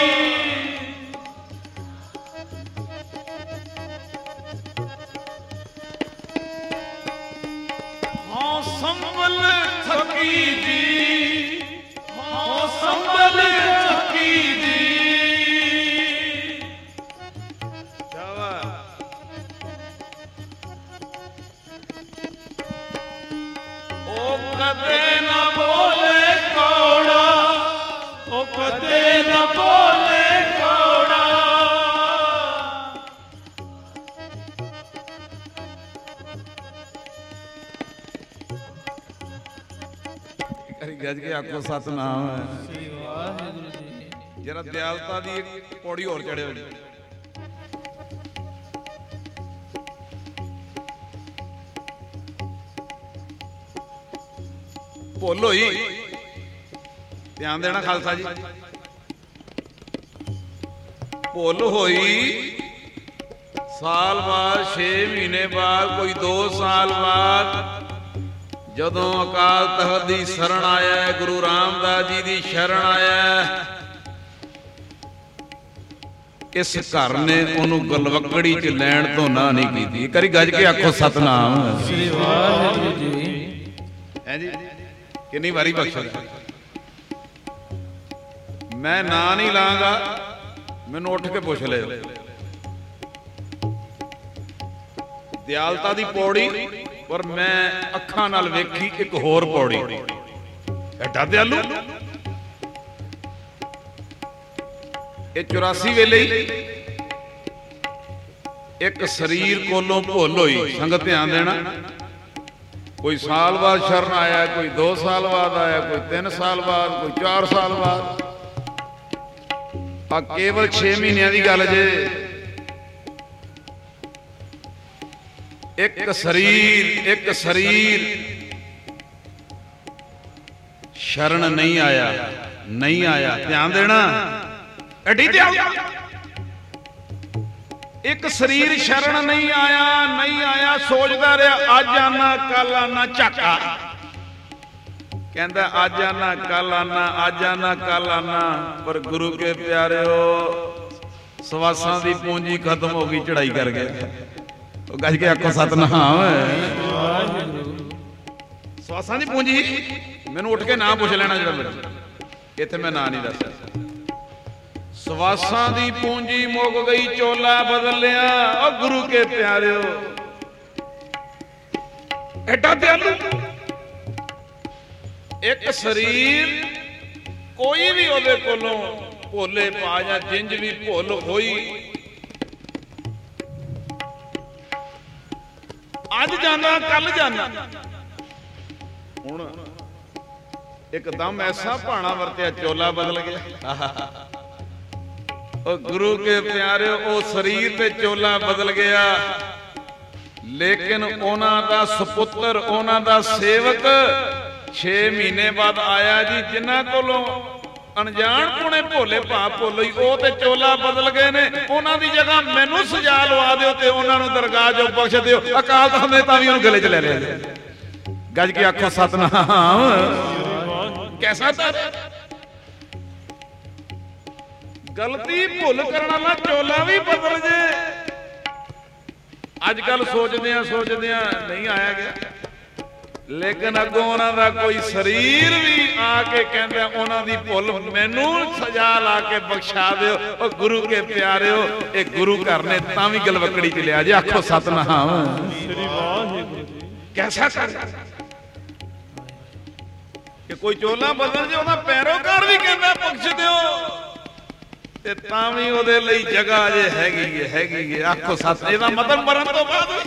ਹਾਂ ਸੰਭਲ ਥਕੀ ਜੀ, ਹਾਂ ਸੰਭਲ ਥਕੀ ਜੀ। ਕਦੇ ਨਾ ਬੋਲੇ ਕੌੜਾ, ਉਹ ਕਦੇ ਨਾ ਬੋਲੇ ਕੌੜਾ। ਗੱਜ ਕੇ ਆਖੋ ਸਤਿਨਾਮ। ਜਰਾ ਦਿਆਲਤਾ ਦੀ ਇੱਕ ਪੌੜੀ ਹੋਰ ਚੜਿਓ ਜੀ। ਭੁੱਲ ਹੋਈ, ਧਿਆਨ ਦੇਣਾ ਖਾਲਸਾ ਜੀ। ਭੁੱਲ ਹੋਈ ਸਾਲ ਬਾਅਦ, ਛੇ ਮਹੀਨੇ ਬਾਅਦ, ਕੋਈ ਦੋ ਸਾਲ ਬਾਅਦ, ਜਦੋਂ ਅਕਾਲ ਤਖਤ ਦੀ ਸ਼ਰਨ ਆਇਆ, ਗੁਰੂ ਰਾਮਦਾਸ ਜੀ ਦੀ ਸ਼ਰਨ ਆਇਆ, ਇਸ ਘਰ ਨੇ ਉਹਨੂੰ ਗਲਵਕੜੀ ਚ ਲੈਣ ਤੋਂ ਨਾ ਨਹੀਂ ਕੀਤੀ। ਕਰੀ ਗੱਜ ਕੇ ਆਖੋ ਸਤਿਨਾਮ। ਸ੍ਰੀ ਵਾਹਿਗੁਰੂ ਜੀ। ਹੈ ਜੀ, ਕਿੰਨੀ ਵਾਰੀ ਬਖਸ਼ੋ। ਮੈਂ ਨਾਂ ਨਹੀਂ ਲਾਂਗਾ, ਮੈਨੂੰ ਉੱਠ ਕੇ ਪੁੱਛ ਲਿਓ। ਦਿਆਲਤਾ ਦੀ ਪੌੜੀ, ਪਰ ਮੈਂ ਅੱਖਾਂ ਨਾਲ ਵੇਖੀ ਇੱਕ ਹੋਰ ਪੌੜੀ। ਐਡਾ ਦਿਆਲੂ। ਇਹ ਚੁਰਾਸੀ ਵੇਲੇ ਹੀ ਇੱਕ ਸਰੀਰ ਕੋਲੋਂ ਭੁੱਲ ਹੋਈ। ਸੰਗਤ ਧਿਆਨ ਦੇਣਾ। ਕੋਈ ਸਾਲ ਬਾਅਦ ਸ਼ਰਨ ਆਇਆ, ਕੋਈ ਦੋ ਸਾਲ ਬਾਅਦ ਆਇਆ, ਕੋਈ ਤਿੰਨ ਸਾਲ ਬਾਅਦ, ਕੋਈ ਚਾਰ ਸਾਲ ਬਾਅਦ। ਆ ਕੇਵਲ ਛੇ ਮਹੀਨਿਆਂ ਦੀ ਗੱਲ ਜੇ। ਇੱਕ ਸਰੀਰ ਇੱਕ ਸਰੀਰ ਸ਼ਰਨ ਨਹੀਂ ਆਇਆ, ਨਹੀਂ ਆਇਆ। ਧਿਆਨ ਦੇਣਾ, ਐਡੀ ਧਿਆਨ। ਇੱਕ ਸਰੀਰ ਸ਼ਰਨ ਨਹੀਂ ਆਇਆ, ਨਹੀਂ ਆਇਆ, ਸੋਚਦਾ ਰਿਹਾ ਅੱਜ ਆਨਾ ਕੱਲ ਆਨਾ, ਝਾਕਾ ਕਹਿੰਦਾ ਅੱਜ ਆਨਾ ਕੱਲ ਆਨਾ, ਅੱਜ ਆਨਾ ਕੱਲ ਆਨਾ। ਪਰ ਗੁਰੂ ਕੇ ਪਿਆਰਿਓ ਸਵਾਸਾਂ ਦੀ ਪੂੰਜੀ ਖਤਮ ਹੋ ਗਈ, ਚੜਾਈ ਕਰ ਗਿਆ। ਉਹ ਗੱਜ ਕੇ ਆਖੋ ਸਤਨਾਮ। ਸਵਾਸਾਂ ਦੀ ਪੂੰਜੀ, ਮੈਨੂੰ ਉੱਠ ਕੇ ਨਾਂ ਪੁੱਛ ਲੈਣਾ ਜਿਹੜਾ ਮੇਰੇ, ਇੱਥੇ ਮੈਂ ਨਾਂ ਨਹੀਂ ਦੱਸਿਆ। ਸਵਾਸਾਂ ਦੀ ਪੂੰਜੀ ਮੁੱਕ ਗਈ, ਚੋਲਾ ਬਦਲ ਲਿਆ। ਉਹ ਗੁਰੂ ਕੇ ਪਿਆਰਿਓ ਐਡਾ ਦਿਆਲੂ। ਇੱਕ ਸਰੀਰ ਕੋਈ ਵੀ ਉਹਦੇ ਕੋਲੋਂ ਭੋਲੇ ਪਾ ਜਾਂ ਜਿੰਜ ਵੀ ਭੁੱਲ ਹੋਈ, ਅੱਜ ਜਾਣਾ ਕੱਲ ਜਾਣਾ। ਹੁਣ ਇੱਕਦਮ ਐਸਾ ਭਾਣਾ ਵਰਤਿਆ, ਚੋਲਾ ਬਦਲ ਗਿਆ। ਉਹ ਗੁਰੂ ਕੇ ਪਿਆਰਿਓ ਉਹ ਸਰੀਰ ਤੇ ਚੋਲਾ ਬਦਲ ਗਿਆ, ਲੇਕਿਨ ਉਹਨਾਂ ਦਾ ਸੁਪੁੱਤਰ, ਉਹਨਾਂ ਦਾ ਸੇਵਕ ਛੇ ਮਹੀਨੇ ਬਾਅਦ ਆਇਆ ਜੀ, ਜਿਨ੍ਹਾਂ ਕੋਲੋਂ ਅਣਜਾਣ ਪੁਣੇ ਭੋਲੇ ਭਾ ਭੁੱਲ ਹੋਈ, ਉਹ ਤੇ ਚੋਲਾ ਬਦਲ ਗਏ ਨੇ। ਉਹਨਾਂ ਦੀ ਜਗ੍ਹਾ ਮੈਨੂੰ ਸਜਾ ਲਵਾ ਦਿਓ ਤੇ ਉਹਨਾਂ ਨੂੰ ਦਰਗਾਹ ਜੋ ਬਖਸ਼ ਦਿਓ। ਅਕਾਲ ਤਖ਼ਤ ਨੇ ਤਾਂ ਵੀ ਉਹਨੂੰ ਗਲੇ 'ਚ ਲੈ ਲਿਆ। ਗੱਜ ਕੇ ਆਖੋ ਸਤਨਾਮ। ਕੈਸਾ ਤਾਂ ਗਲਤੀ ਭੁੱਲ ਕਰਨ ਵਾਲਾ ਚੋਲਾ ਵੀ ਬਦਲ ਜੇ। ਅੱਜ ਕੱਲ ਸੋਚਦੇ ਆ ਸੋਚਦੇ ਆ ਨਹੀਂ ਆਇਆ ਗਿਆ, ਲੇਕਿਨ ਅੱਗੋਂ ਉਹਨਾਂ ਦਾ ਕੋਈ ਸਰੀਰ ਵੀ ਆ ਕੇ ਕਹਿੰਦਾ ਉਹਨਾਂ ਦੀ ਭੁੱਲ ਮੈਨੂੰ ਸਜ਼ਾ ਲਾ ਕੇ ਬਖਸ਼ਾ ਦਿਓ। ਉਹ ਗੁਰੂ ਕੇ ਪਿਆਰਿਓ ਇਹ ਗੁਰੂ ਘਰ ਨੇ ਤਾਂ ਵੀ ਗਲਵਕੜੀ 'ਚ ਲਿਆ ਜੇ। ਆਖੋ ਸਤਨਾਮ। ਕੈਸਾ ਕਰ ਕਿ ਕੋਈ ਚੋਲਾ ਬਦਲ ਜੇ, ਉਹਦਾ ਪੈਰੋਕਾਰ ਵੀ ਕਹਿੰਦਾ ਬਖਸ਼ ਦਿਓ ਤੇ ਤਾਂ ਵੀ ਉਹਦੇ ਲਈ ਜਗ੍ਹਾ ਜੇ ਹੈਗੀ ਹੈਗੀ। ਆਖੋ ਸੱਚ। ਇਹਦਾ ਮਤਲਬ ਮਰਨ ਤੋਂ ਬਾਅਦ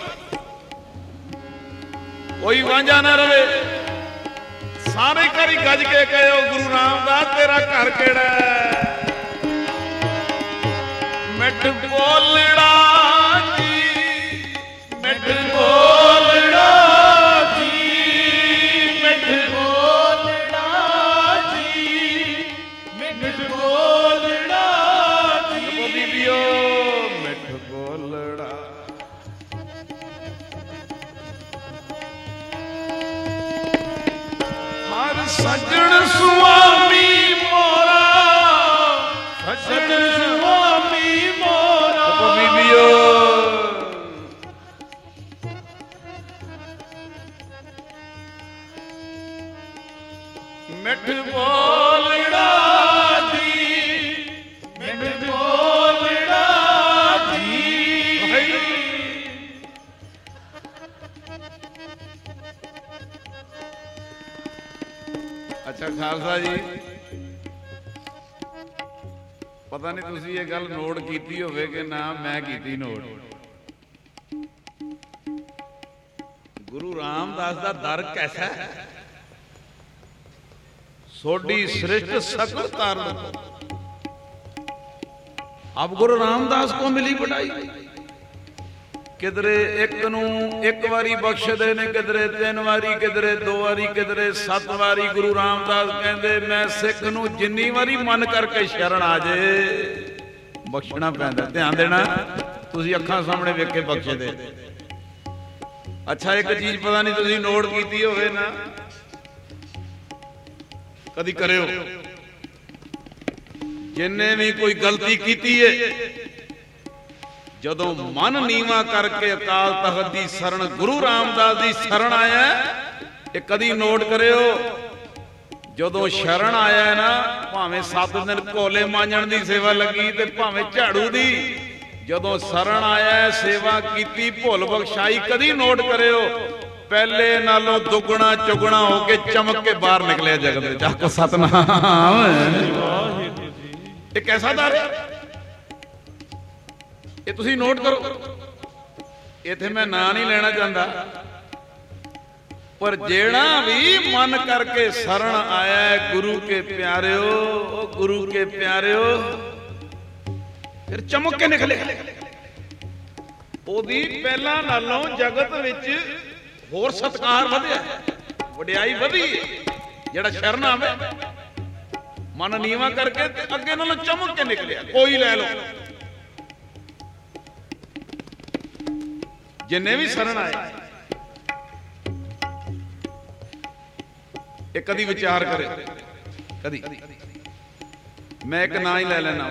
ਕੋਈ ਵਾਂਝਾ ਨਾ ਰਵੇ। ਸਾਰੇ ਘਰੀ ਗੱਜ ਕੇ ਕਹੋ ਗੁਰੂ ਰਾਮਦਾਸ ਤੇਰਾ ਘਰ ਕਿਹੜਾ? ਮਿੱਠ ਬੋਲੜਾ ਜੀ, ਮਿੱਠ ਬੋਲੜਾ ਜੀ, ਮਿੱਠ ਬੋਲੜਾ ਜੀ, ਮਿੱਠ ਬੋਲੜਾ ਜੀ। ਬੀਬੀਓ ਮਿੱਠ ਬੋਲੜਾ। ਹਰ ਸੱਜਣ ਸੁਆਮੀ ਮੋਰਾ, ਸੱਜਣ ਸੁਆਮੀ ਮੋਰਾ। ਬੀਬੀਓ ਮਿੱਠ ਬੋਲੜਾ ਜੀ, ਮਿੱਠ ਬੋਲੜਾ ਜੀ। ਅੱਛਾ ਖਾਲਸਾ ਜੀ, ਪਤਾ ਨਹੀਂ ਤੁਸੀਂ ਇਹ ਗੱਲ ਨੋਟ ਕੀਤੀ ਹੋਵੇ ਕਿ ਨਾ, ਮੈਂ ਕੀਤੀ ਨੋਟ। ਗੁਰੂ ਰਾਮਦਾਸ ਦਾ ਦਰ ਕੈਸਾ ਹੈ? ਸੋਡੀ ਸ੍ਰਿਸ਼ਟ ਸਕਲ ਤਾਰਨ ਅਬ ਗੁਰੂ ਰਾਮਦਾਸ ਕੋ ਮਿਲੀ ਬੜਾਈ। ਕਿਧਰੇ ਇੱਕ ਨੂੰ ਇੱਕ ਵਾਰੀ ਬਖਸ਼ਦੇ ਨੇ, ਕਿਧਰੇ ਤਿੰਨ ਵਾਰੀ, ਕਿਧਰੇ ਦੋ ਵਾਰੀ, ਕਿਧਰੇ ਸੱਤ ਵਾਰੀ। ਗੁਰੂ ਰਾਮਦਾਸ ਕਹਿੰਦੇ ਮੈਂ ਸਿੱਖ ਨੂੰ ਜਿੰਨੀ ਵਾਰੀ ਮਨ ਕਰਕੇ ਸ਼ਰਨ ਆ ਜੇ ਬਖਸ਼ਣਾ ਪੈਂਦਾ। ਧਿਆਨ ਦੇਣਾ, ਤੁਸੀਂ ਅੱਖਾਂ ਸਾਹਮਣੇ ਵੇਖ ਕੇ ਬਖਸ਼ਦੇ। ਅੱਛਾ ਇੱਕ ਚੀਜ਼ ਪਤਾ ਨਹੀਂ ਤੁਸੀਂ ਨੋਟ ਕੀਤੀ ਹੋਵੇ ਨਾ, ਕਦੀ ਕਰਿਓ, ਜਿੰਨੇ ਵੀ ਕੋਈ ਗਲਤੀ ਕੀਤੀ ਹੈ, ਜਦੋਂ ਮਨ ਨੀਵਾ ਕਰਕੇ ਅਕਾਲ ਤਖਤ ਦੀ ਸ਼ਰਨ, ਗੁਰੂ ਰਾਮਦਾਸ ਦੀ ਸ਼ਰਨ ਆਇਆ, ਇਹ ਕਦੀ ਨੋਟ ਕਰਿਓ। ਜਦੋਂ ਸ਼ਰਨ ਆਇਆ ਨਾ, ਭਾਵੇਂ ਸੱਤ ਦਿਨ ਕੋਲੇ ਮਾਂਜਣ ਦੀ ਸੇਵਾ ਲੱਗੀ ਤੇ ਭਾਵੇਂ ਝਾੜੂ ਦੀ, ਜਦੋਂ ਸ਼ਰਨ ਆਇਆ ਸੇਵਾ ਕੀਤੀ, ਭੁੱਲ ਬਖਸ਼ਾਈ, ਕਦੀ ਨੋਟ ਕਰਿਓ ਪਹਿਲੇ ਨਾਲੋਂ ਦੁੱਗਣਾ ਚੁਗਣਾ ਹੋ ਕੇ ਚਮਕ ਕੇ ਬਾਹਰ ਨਿਕਲਿਆ ਜਗਤ ਵਿੱਚ। ਆਖੋ ਸਤਨਾਮ। ਇਹ ਕੈਸਾ ਦਰ ਹੈ? ਇਹ ਤੁਸੀਂ ਨੋਟ ਕਰੋ। ਇੱਥੇ ਮੈਂ ਨਾਂ ਨਹੀਂ ਲੈਣਾ ਚਾਹੁੰਦਾ, ਪਰ ਜਿਹੜਾ ਵੀ ਮਨ ਕਰਕੇ ਸ਼ਰਨ ਆਇਆ ਗੁਰੂ ਕੇ ਪਿਆਰਿਓ, ਉਹ ਗੁਰੂ ਕੇ ਪਿਆਰਿਓ ਫਿਰ ਚਮਕ ਕੇ ਨਿਕਲੇ। ਉਹਦੀ ਪਹਿਲਾਂ ਨਾਲੋਂ ਜਗਤ ਵਿੱਚ ਹੋਰ ਸਤਿਕਾਰ ਵਧਿਆ, ਵਡਿਆਈ ਵਧੀ। ਜਿਹੜਾ ਸ਼ਰਨ ਆਵੇ ਮਨ ਨੀਵਾਂ ਕਰਕੇ ਤੇ ਅੱਗੇ ਨਾਲੋਂ ਚਮਕ ਕੇ ਨਿਕਲਿਆ। ਕੋਈ ਲੈ ਲਓ, ਜਿੰਨੇ ਵੀ ਸ਼ਰਨ ਆਏ, ਇਹ ਕਦੀ ਵਿਚਾਰ ਕਰੇ। ਕਦੀ ਮੈਂ ਇੱਕ ਨਾਂ ਹੀ ਲੈ ਲੈਣਾ,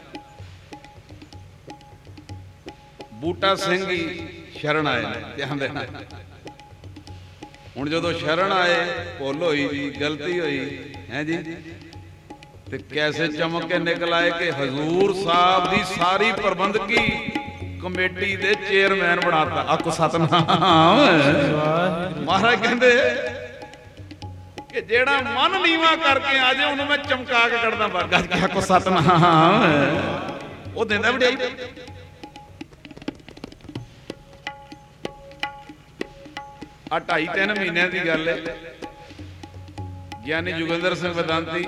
ਬੂਟਾ ਸਿੰਘ ਹੀ ਸ਼ਰਨ ਆਏ ਨੇ। ਧਿਆਨ ਦੇਣਾ, ਹੁਣ ਜਦੋਂ ਸ਼ਰਨ ਆਏ ਭੁੱਲ ਹੋਈ ਜੀ, ਗਲਤੀ ਹੋਈ ਹੈ ਜੀ, ਤੇ ਕੈਸੇ ਚਮਕ ਕੇ ਨਿਕਲ ਆਏ ਕਿ ਹਜ਼ੂਰ ਸਾਹਿਬ ਦੀ ਸਾਰੀ ਪ੍ਰਬੰਧਕੀ ਕਮੇਟੀ ਦੇ ਚੇਅਰਮੈਨ ਬਣਾਤਾ। ਆਖੋ ਸਤਨਾਮ। ਮਹਾਰਾਜ ਕਹਿੰਦੇ ਕਿ ਜਿਹੜਾ ਮਨ ਨੀਵਾਂ ਕਰਕੇ ਆ ਜਾਏ ਉਹਨੂੰ ਮੈਂ ਚਮਕਾ ਕੇ ਕੱਢਦਾ ਬਾਹਰ। ਗੱਜ ਕੇ ਆਖੋ ਸਤਨਾਮ। ਉਹ ਦਿੰਦਾ ਵਡਿਆਈ। ਆ ਢਾਈ ਤਿੰਨ ਮਹੀਨਿਆਂ ਦੀ ਗੱਲ ਹੈ। ਗਿਆਨੀ ਜੋਗਿੰਦਰ ਸਿੰਘ ਵੇਦਾਂਤੀ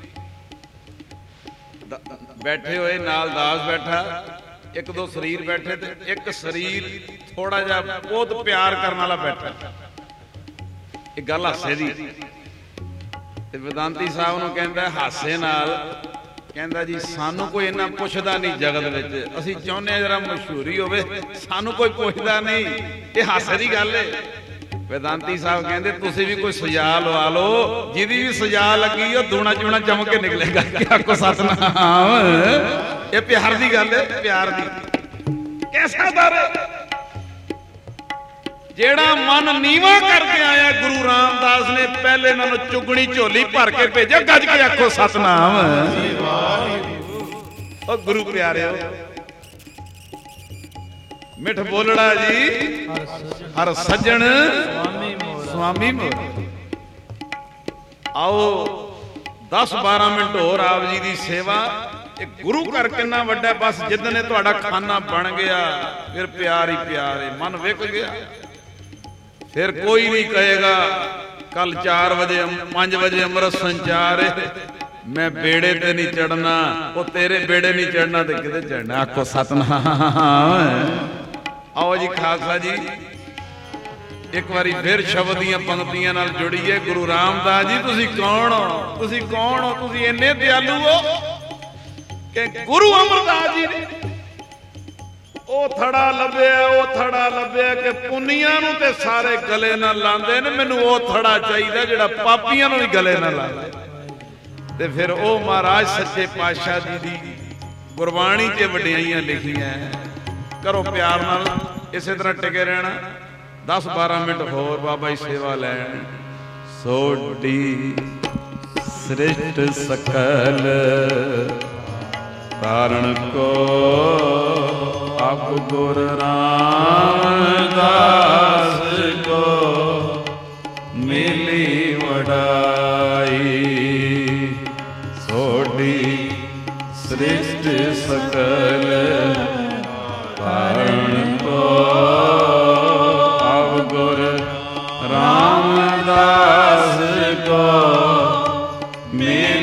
ਬੈਠੇ ਹੋਏ, ਨਾਲ ਦਾਸ ਬੈਠਾ, ਇੱਕ ਦੋ ਸਰੀਰ ਬੈਠੇ ਤੇ ਇੱਕ ਸਰੀਰ ਥੋੜਾ ਜਿਹਾ ਬਹੁਤ ਪਿਆਰ ਕਰਨ ਵਾਲਾ ਬੈਠਾ। ਇਹ ਗੱਲ ਹਾਸੇ ਦੀ। ਤੇ ਵੇਦਾਂਤੀ ਸਾਹਿਬ ਨੂੰ ਕਹਿੰਦਾ ਹਾਸੇ ਨਾਲ, ਕਹਿੰਦਾ ਜੀ ਸਾਨੂੰ ਕੋਈ ਇੰਨਾ ਪੁੱਛਦਾ ਨਹੀਂ ਜਗਤ ਵਿੱਚ, ਅਸੀਂ ਚਾਹੁੰਦੇ ਹਾਂ ਜਰਾ ਮਸ਼ਹੂਰੀ ਹੋਵੇ, ਸਾਨੂੰ ਕੋਈ ਪੁੱਛਦਾ ਨਹੀਂ। ਇਹ ਹਾਸੇ ਦੀ ਗੱਲ ਹੈ। ਵੇਦਾਂਤੀ ਸਾਹਿਬ ਕਹਿੰਦੇ ਤੁਸੀਂ ਵੀ ਕੋਈ ਸਜਾ ਲਵਾ ਲਓ, ਜਿਹਦੀ ਵੀ ਸਜਾ ਲੱਗੀ ਉਹ ਦੂਣਾ ਚੂਣਾ ਚਮਕ ਕੇ ਨਿਕਲੇਗਾ। ਆਖੋ ਸਤਨਾਮ। ਇਹ ਪਿਆਰ ਦੀ ਗੱਲ ਹੈ, ਪਿਆਰ ਦੀ। ਕੈਸਾ ਦਰ ਜਿਹੜਾ ਮਨ ਨੀਵਾਂ ਕਰਕੇ ਆਇਆ, ਗੁਰੂ ਰਾਮਦਾਸ ਨੇ ਪਹਿਲੇ ਨਾਲੋਂ ਚੁਗਣੀ ਝੋਲੀ ਭਰ ਕੇ ਭੇਜਿਆ। ਗੱਜ ਕੇ ਆਖੋ ਸਤਨਾਮ। ਉਹ ਗੁਰੂ ਪਿਆਰਿਓ, ਮਿੱਠ ਬੋਲੜਾ ਜੀ ਹਰ ਸੱਜਣ ਸੁਆਮੀ ਮੋਰ। ਆਓ ਦਸ ਬਾਰਾਂ ਮਿੰਟ ਹੋਰ ਆਪ ਜੀ ਦੀ ਸੇਵਾ। ਇਹ ਗੁਰੂ ਘਰ ਕਿੰਨਾ ਵੱਡਾ, ਬਸ ਜਿੱਦਣ ਇਹ ਤੁਹਾਡਾ ਖਾਨਾ ਬਣ ਗਿਆ ਫਿਰ ਪਿਆਰ ਹੀ ਪਿਆਰ ਹੈ। ਮਨ ਵਿਕ ਗਿਆ ਫਿਰ ਕੋਈ ਨਹੀਂ ਕਹੇਗਾ ਕੱਲ ਚਾਰ ਵਜੇ ਪੰਜ ਵਜੇ ਅੰਮ੍ਰਿਤ ਸੰਚਾਰ ਹੈ, ਮੈਂ ਬੇੜੇ ਤੇ ਨਹੀਂ ਚੜਨਾ। ਉਹ ਤੇਰੇ ਬੇੜੇ ਨਹੀਂ ਚੜਨਾ ਤੇ ਕਿਤੇ ਚੜਨਾ। ਆਖੋ ਸਤਨਾਮ। ਆਓ ਜੀ ਖਾਲਸਾ ਜੀ, ਇੱਕ ਵਾਰੀ ਫਿਰ ਸ਼ਬਦ ਦੀਆਂ ਪੰਕਤੀਆਂ ਨਾਲ ਜੁੜੀਏ। ਗੁਰੂ ਰਾਮਦਾਸ ਜੀ ਤੁਸੀਂ ਕੌਣ ਹੋ? ਤੁਸੀਂ ਕੌਣ ਹੋ? ਤੁਸੀਂ ਇੰਨੇ ਦਿਆਲੂ ਹੋ ਕਿ ਗੁਰੂ ਅਮਰਦਾਸ ਜੀ ਨੇ ਉਹ ਥੜਾ ਲੱਭਿਆ, ਉਹ ਥੜਾ ਲੱਭਿਆ ਕਿ ਪੁੰਨੀਆਂ ਨੂੰ ਤੇ ਸਾਰੇ ਗਲੇ ਨਾਲ ਲਾਉਂਦੇ ਨੇ, ਮੈਨੂੰ ਉਹ ਥੜਾ ਚਾਹੀਦਾ ਜਿਹੜਾ ਪਾਪੀਆਂ ਨੂੰ ਵੀ ਗਲੇ ਨਾਲ ਲਾਵੇ। ਤੇ ਫਿਰ ਉਹ ਮਹਾਰਾਜ ਸੱਚੇ ਪਾਤਸ਼ਾਹ ਜੀ ਦੀ ਗੁਰਬਾਣੀ 'ਚ ਵਡਿਆਈਆਂ ਲਿਖੀਆਂ। ਕਰੋ ਪਿਆਰ ਨਾਲ, ਇਸੇ ਤਰ੍ਹਾਂ ਟਿਕੇ ਰਹਿਣਾ। ਦਸ ਬਾਰਾਂ ਮਿੰਟ ਹੋਰ ਬਾਬਾ ਜੀ ਸੇਵਾ ਲੈਣ। ਸੋਢੀ ਸ੍ਰਿਸ਼ਟ ਸਕਲ ਤਾਰਨ ਕੋ ਆਪ ਗੁਰ ਰਾਮਦਾਸ ਕੋ ਮਿਲੀ ਵਡਾਈ। ਸੋਢੀ ਸ੍ਰਿਸ਼ਟ ਸਕਲ ਤਾਰਨ ਕੋ ਆਪ ਗੁਰ ਰਾਮਦਾਸ ਕੋ ਮਿਲੀ